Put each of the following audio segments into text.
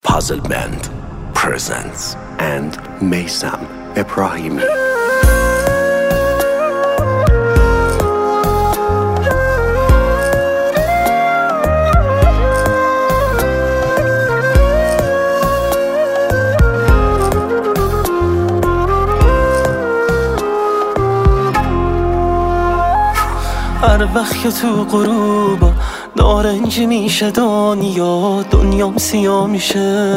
Puzzle Band presents and Meysam Ebrahimi. هر وقت که تو غروب نارنجی میشه دنیام سیاه میشه.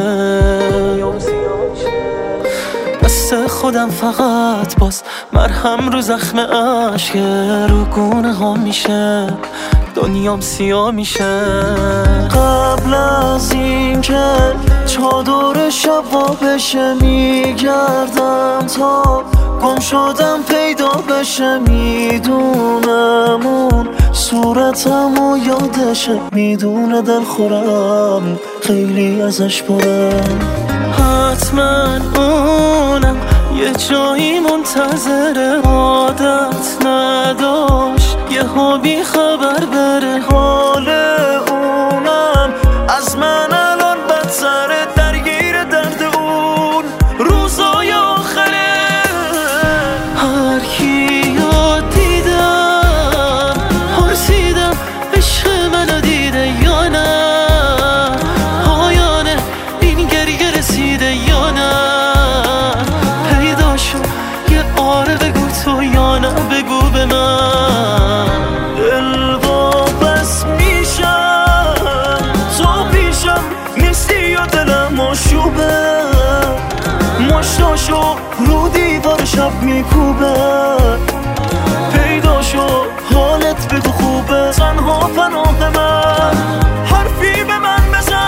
دست خودم فقط باز مرهم رو زخم عشق رو گونه ها میشه. دنیام سیاه میشه. قبل از این که چادر شب بشه میگردم تا گم شدم پیدا بشه. میدونم اون صورتمو یادشه، میدونه دل خورم خیلی ازش برم. حتما اونم یه جایی منتظر، عادت نداشت یه ها بی خبر بره. حال اونم از من الان بدتره، درگیر درد اون روزای آخره. هر کیو دیدم پرسیدم عشق منو دیده یا نه، پایانه این گریه رسیده یا نه. پیدا شد یه آره بگو تو یا نه بگو به من. دل واپس میشم تو پیشم نیستی یا دلم آشوبه. مشتاشو رو دیوار شب میکوبه. پیدا شو حالت بگو خوبه، تنها پناه من حرفی به من بزن.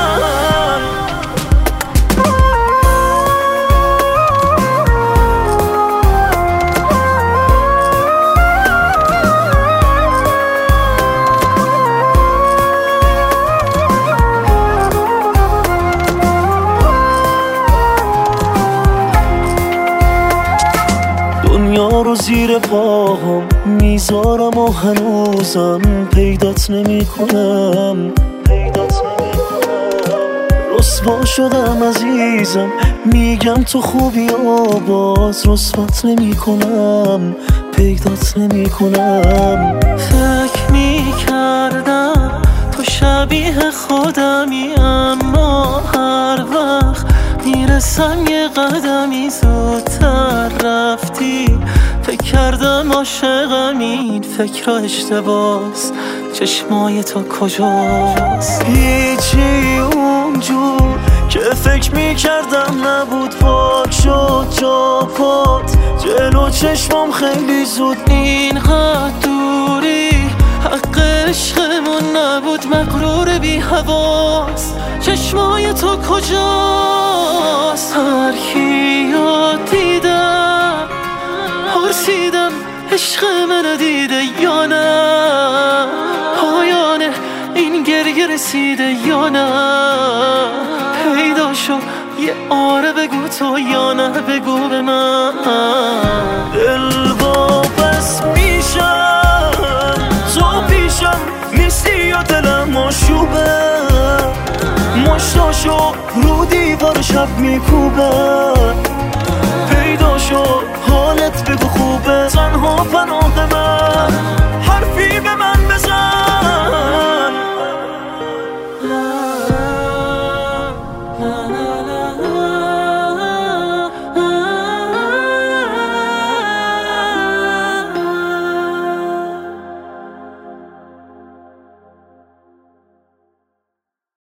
دنیا رو زیر پاهم میذارم و هنوزم پیدات نمی کنم. رسوا شدم عزیزم، میگم تو خوبی باز رسوات نمی کنم، پیدات نمی کنم. فکر میکردم تو شبیه خودمی، اما هر وقت میرسم یه قدمی زودتر رفتی. فکر کردم عاشقم، این فکر اشتباس. چشمای تو کجاست؟ هیچی اونجور که فکر میکردم نبود، پاک شد جا پات جلو چشمام خیلی زود. اینقدر دوری حق عشقمون نبود، مغرور بی حواس. چشمای تو کجاست؟ هر کیو دیدم پرسیدم عشق منو دیده یا نه، پایانه این گریه رسیده یا نه. پیدا شو یه آره بگو تو یا نه بگو به من. دل واپس میشم تو پیشم نیستی یا دلم آشوبه. مشتاشو رو دیوار شب میکوبه. پیدا شو حالت بگو خوبه، تنها پناه من حرفی به من بزن.